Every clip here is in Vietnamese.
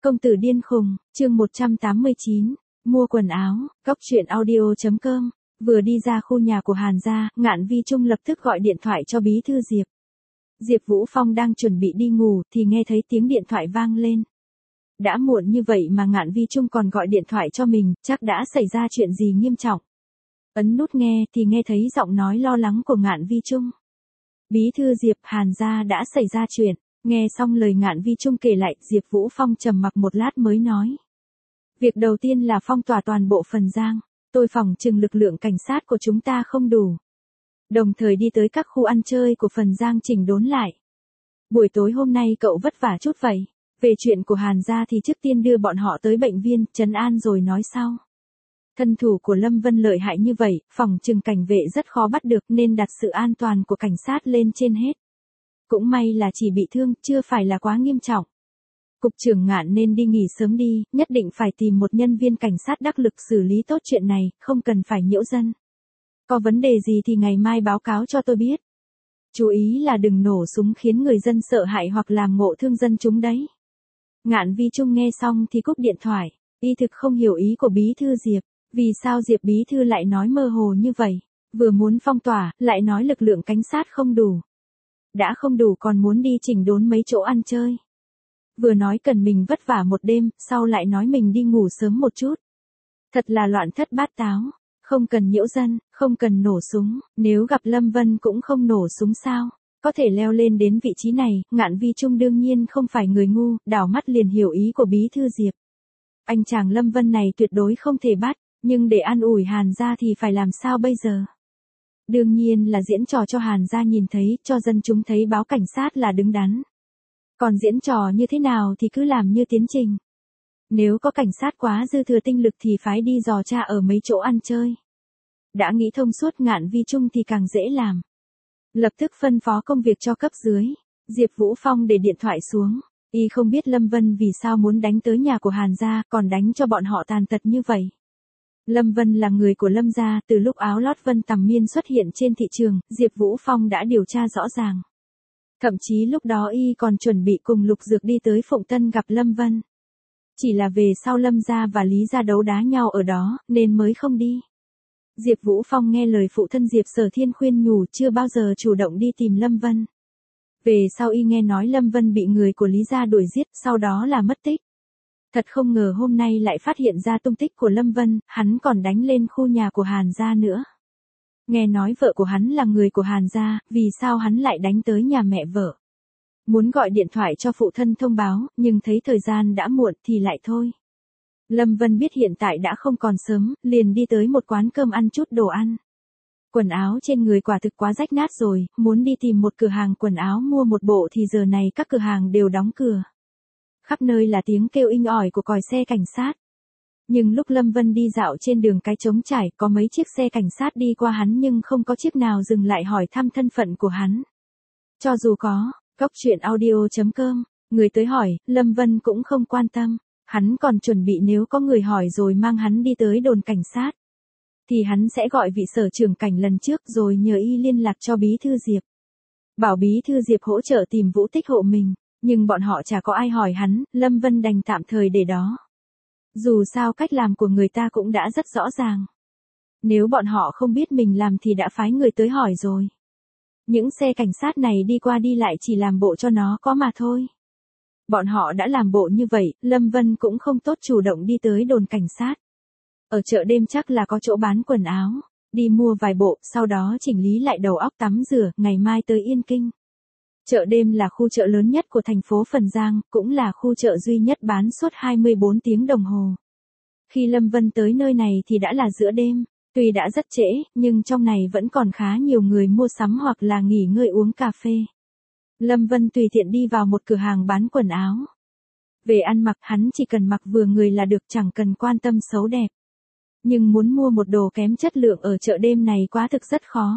Công tử điên khùng, chương 189, mua quần áo, góc truyện audio.com. Vừa đi ra khu nhà của Hàn gia, Ngạn Vi Trung lập tức gọi điện thoại cho bí thư Diệp. Diệp Vũ Phong đang chuẩn bị đi ngủ thì nghe thấy tiếng điện thoại vang lên. Đã muộn như vậy mà Ngạn Vi Trung còn gọi điện thoại cho mình, chắc đã xảy ra chuyện gì nghiêm trọng. Ấn nút nghe thì nghe thấy giọng nói lo lắng của Ngạn Vi Trung. Bí thư Diệp, Hàn gia đã xảy ra chuyện. Nghe xong lời Ngạn Vi Trung kể lại, Diệp Vũ Phong trầm mặc một lát mới nói. Việc đầu tiên là phong tỏa toàn bộ Phần Giang, tôi phỏng chừng lực lượng cảnh sát của chúng ta không đủ. Đồng thời đi tới các khu ăn chơi của Phần Giang chỉnh đốn lại. Buổi tối hôm nay cậu vất vả chút vậy. Về chuyện của Hàn gia thì trước tiên đưa bọn họ tới bệnh viên, trấn an rồi nói sau. Thân thủ của Lâm Vân lợi hại như vậy, phỏng chừng cảnh vệ rất khó bắt được nên đặt sự an toàn của cảnh sát lên trên hết. Cũng may là chỉ bị thương, chưa phải là quá nghiêm trọng. Cục trưởng Ngạn nên đi nghỉ sớm đi, nhất định phải tìm một nhân viên cảnh sát đắc lực xử lý tốt chuyện này, không cần phải nhiễu dân. Có vấn đề gì thì ngày mai báo cáo cho tôi biết. Chú ý là đừng nổ súng khiến người dân sợ hãi hoặc làm ngộ thương dân chúng đấy. Ngạn Vi Trung nghe xong thì cúp điện thoại, y thực không hiểu ý của bí thư Diệp. Vì sao Diệp bí thư lại nói mơ hồ như vậy? Vừa muốn phong tỏa, lại nói lực lượng cảnh sát không đủ. Đã không đủ còn muốn đi chỉnh đốn mấy chỗ ăn chơi. Vừa nói cần mình vất vả một đêm, sau lại nói mình đi ngủ sớm một chút. Thật là loạn thất bát táo, không cần nhiễu dân, không cần nổ súng, nếu gặp Lâm Vân cũng không nổ súng sao, có thể leo lên đến vị trí này. Ngạn Vi Trung đương nhiên không phải người ngu, đảo mắt liền hiểu ý của bí thư Diệp. Anh chàng Lâm Vân này tuyệt đối không thể bắt, nhưng để an ủi Hàn gia thì phải làm sao bây giờ? Đương nhiên là diễn trò cho Hàn gia nhìn thấy, cho dân chúng thấy báo cảnh sát là đứng đắn. Còn diễn trò như thế nào thì cứ làm như tiến trình. Nếu có cảnh sát quá dư thừa tinh lực thì phái đi dò tra ở mấy chỗ ăn chơi. Đã nghĩ thông suốt Ngạn Vi Trung thì càng dễ làm. Lập tức phân phó công việc cho cấp dưới. Diệp Vũ Phong để điện thoại xuống. Y không biết Lâm Vân vì sao muốn đánh tới nhà của Hàn gia, còn đánh cho bọn họ tàn tật như vậy. Lâm Vân là người của Lâm gia, từ lúc áo lót Vân Tầm Miên xuất hiện trên thị trường, Diệp Vũ Phong đã điều tra rõ ràng. Thậm chí lúc đó y còn chuẩn bị cùng Lục Dược đi tới Phụng Tân gặp Lâm Vân. Chỉ là về sau Lâm gia và Lý gia đấu đá nhau ở đó, nên mới không đi. Diệp Vũ Phong nghe lời phụ thân Diệp Sở Thiên khuyên nhủ chưa bao giờ chủ động đi tìm Lâm Vân. Về sau y nghe nói Lâm Vân bị người của Lý gia đuổi giết, sau đó là mất tích. Thật không ngờ hôm nay lại phát hiện ra tung tích của Lâm Vân, hắn còn đánh lên khu nhà của Hàn gia nữa. Nghe nói vợ của hắn là người của Hàn gia, vì sao hắn lại đánh tới nhà mẹ vợ? Muốn gọi điện thoại cho phụ thân thông báo, nhưng thấy thời gian đã muộn thì lại thôi. Lâm Vân biết hiện tại đã không còn sớm, liền đi tới một quán cơm ăn chút đồ ăn. Quần áo trên người quả thực quá rách nát rồi, muốn đi tìm một cửa hàng quần áo mua một bộ thì giờ này các cửa hàng đều đóng cửa. Khắp nơi là tiếng kêu inh ỏi của còi xe cảnh sát. Nhưng lúc Lâm Vân đi dạo trên đường cái trống trải, có mấy chiếc xe cảnh sát đi qua hắn nhưng không có chiếc nào dừng lại hỏi thăm thân phận của hắn. Cho dù có, góc truyện audio.com, người tới hỏi, Lâm Vân cũng không quan tâm. Hắn còn chuẩn bị nếu có người hỏi rồi mang hắn đi tới đồn cảnh sát. Thì hắn sẽ gọi vị sở trưởng cảnh lần trước rồi nhờ y liên lạc cho bí thư Diệp. Bảo bí thư Diệp hỗ trợ tìm Vũ Tích hộ mình. Nhưng bọn họ chả có ai hỏi hắn, Lâm Vân đành tạm thời để đó. Dù sao cách làm của người ta cũng đã rất rõ ràng. Nếu bọn họ không biết mình làm thì đã phái người tới hỏi rồi. Những xe cảnh sát này đi qua đi lại chỉ làm bộ cho nó có mà thôi. Bọn họ đã làm bộ như vậy, Lâm Vân cũng không tốt chủ động đi tới đồn cảnh sát. Ở chợ đêm chắc là có chỗ bán quần áo. Đi mua vài bộ, sau đó chỉnh lý lại đầu óc tắm rửa, ngày mai tới Yên Kinh. Chợ đêm là khu chợ lớn nhất của thành phố Phần Giang, cũng là khu chợ duy nhất bán suốt 24 tiếng đồng hồ. Khi Lâm Vân tới nơi này thì đã là giữa đêm, tuy đã rất trễ, nhưng trong này vẫn còn khá nhiều người mua sắm hoặc là nghỉ ngơi uống cà phê. Lâm Vân tùy tiện đi vào một cửa hàng bán quần áo. Về ăn mặc hắn chỉ cần mặc vừa người là được, chẳng cần quan tâm xấu đẹp. Nhưng muốn mua một đồ kém chất lượng ở chợ đêm này quá thực rất khó.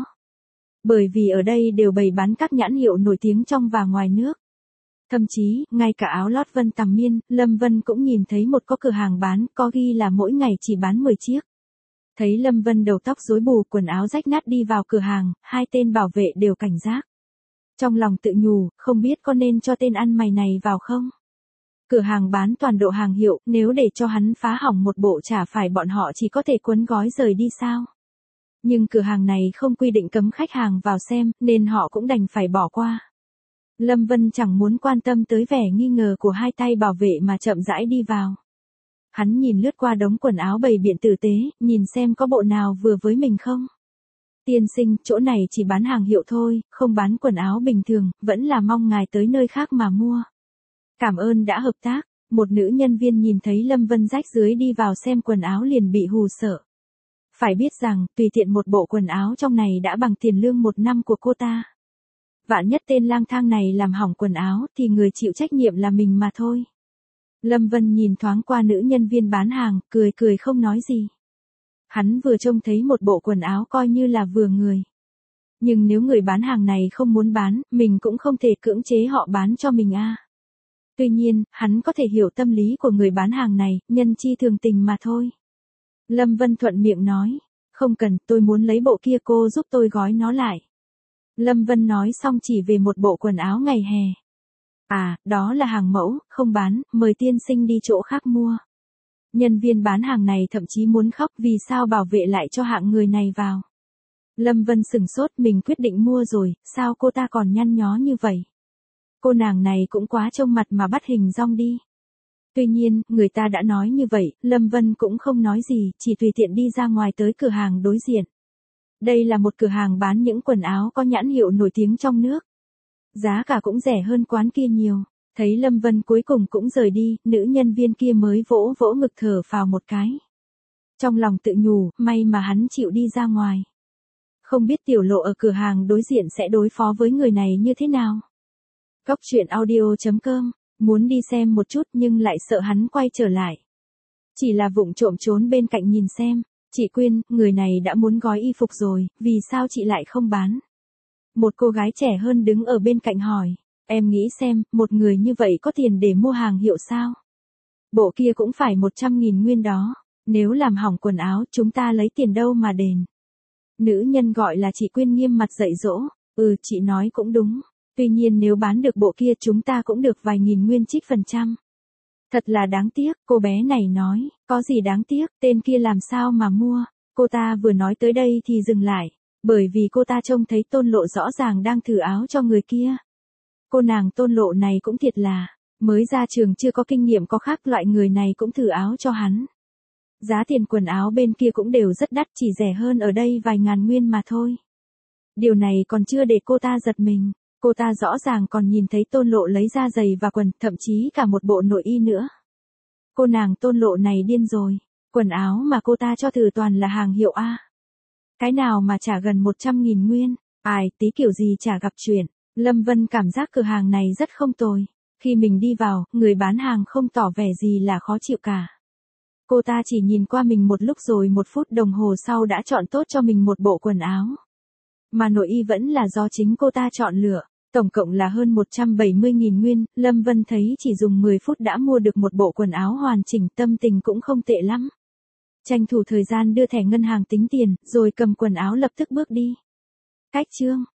Bởi vì ở đây đều bày bán các nhãn hiệu nổi tiếng trong và ngoài nước. Thậm chí, ngay cả áo lót Vân Tầm Miên, Lâm Vân cũng nhìn thấy một có cửa hàng bán, có ghi là mỗi ngày chỉ bán 10 chiếc. Thấy Lâm Vân đầu tóc rối bù, quần áo rách nát đi vào cửa hàng, hai tên bảo vệ đều cảnh giác. Trong lòng tự nhủ, không biết có nên cho tên ăn mày này vào không? Cửa hàng bán toàn độ hàng hiệu, nếu để cho hắn phá hỏng một bộ chả phải bọn họ chỉ có thể cuốn gói rời đi sao? Nhưng cửa hàng này không quy định cấm khách hàng vào xem, nên họ cũng đành phải bỏ qua. Lâm Vân chẳng muốn quan tâm tới vẻ nghi ngờ của hai tay bảo vệ mà chậm rãi đi vào. Hắn nhìn lướt qua đống quần áo bày biện tử tế, nhìn xem có bộ nào vừa với mình không. Tiên sinh, chỗ này chỉ bán hàng hiệu thôi, không bán quần áo bình thường, vẫn là mong ngài tới nơi khác mà mua. Cảm ơn đã hợp tác. Một nữ nhân viên nhìn thấy Lâm Vân rách rưới đi vào xem quần áo liền bị hù sợ. Phải biết rằng, tùy tiện một bộ quần áo trong này đã bằng tiền lương 1 năm của cô ta. Vạn nhất tên lang thang này làm hỏng quần áo thì người chịu trách nhiệm là mình mà thôi. Lâm Vân nhìn thoáng qua nữ nhân viên bán hàng, cười cười không nói gì. Hắn vừa trông thấy một bộ quần áo coi như là vừa người. Nhưng nếu người bán hàng này không muốn bán, mình cũng không thể cưỡng chế họ bán cho mình a. Tuy nhiên, hắn có thể hiểu tâm lý của người bán hàng này, nhân chi thường tình mà thôi. Lâm Vân thuận miệng nói, không cần, tôi muốn lấy bộ kia, cô giúp tôi gói nó lại. Lâm Vân nói xong chỉ về một bộ quần áo ngày hè. À, đó là hàng mẫu, không bán, mời tiên sinh đi chỗ khác mua. Nhân viên bán hàng này thậm chí muốn khóc vì sao bảo vệ lại cho hạng người này vào. Lâm Vân sửng sốt, mình quyết định mua rồi, sao cô ta còn nhăn nhó như vậy? Cô nàng này cũng quá trông mặt mà bắt hình dong đi. Tuy nhiên, người ta đã nói như vậy, Lâm Vân cũng không nói gì, chỉ tùy tiện đi ra ngoài tới cửa hàng đối diện. Đây là một cửa hàng bán những quần áo có nhãn hiệu nổi tiếng trong nước. Giá cả cũng rẻ hơn quán kia nhiều. Thấy Lâm Vân cuối cùng cũng rời đi, nữ nhân viên kia mới vỗ vỗ ngực thở phào một cái. Trong lòng tự nhủ, may mà hắn chịu đi ra ngoài. Không biết tiểu lộ ở cửa hàng đối diện sẽ đối phó với người này như thế nào. Góc truyện audio.com, muốn đi xem một chút nhưng lại sợ hắn quay trở lại. Chỉ là vụng trộm trốn bên cạnh nhìn xem. Chị Quyên, người này đã muốn gói y phục rồi, vì sao chị lại không bán? Một cô gái trẻ hơn đứng ở bên cạnh hỏi. Em nghĩ xem, một người như vậy có tiền để mua hàng hiệu sao? Bộ kia cũng phải 100.000 nguyên đó. Nếu làm hỏng quần áo, chúng ta lấy tiền đâu mà đền? Nữ nhân gọi là chị Quyên nghiêm mặt dạy dỗ. Chị nói cũng đúng. Tuy nhiên nếu bán được bộ kia chúng ta cũng được vài nghìn nguyên trích %. Thật là đáng tiếc, cô bé này nói, có gì đáng tiếc, tên kia làm sao mà mua. Cô ta vừa nói tới đây thì dừng lại, bởi vì cô ta trông thấy Tôn Lộ rõ ràng đang thử áo cho người kia. Cô nàng Tôn Lộ này cũng thiệt là, mới ra trường chưa có kinh nghiệm có khác loại người này cũng thử áo cho hắn. Giá tiền quần áo bên kia cũng đều rất đắt, chỉ rẻ hơn ở đây vài ngàn nguyên mà thôi. Điều này còn chưa để cô ta giật mình. Cô ta rõ ràng còn nhìn thấy Tôn Lộ lấy ra giày và quần, thậm chí cả một bộ nội y nữa. Cô nàng Tôn Lộ này điên rồi. Quần áo mà cô ta cho thử toàn là hàng hiệu A. Cái nào mà trả gần 100.000 nguyên. Ai, tí kiểu gì chả gặp chuyện. Lâm Vân cảm giác cửa hàng này rất không tồi. Khi mình đi vào, người bán hàng không tỏ vẻ gì là khó chịu cả. Cô ta chỉ nhìn qua mình một lúc rồi 1 phút đồng hồ sau đã chọn tốt cho mình một bộ quần áo. Mà nội y vẫn là do chính cô ta chọn lựa. Tổng cộng là hơn 170.000 nguyên, Lâm Vân thấy chỉ dùng 10 phút đã mua được một bộ quần áo hoàn chỉnh, tâm tình cũng không tệ lắm. Tranh thủ thời gian đưa thẻ ngân hàng tính tiền, rồi cầm quần áo lập tức bước đi. Cách chương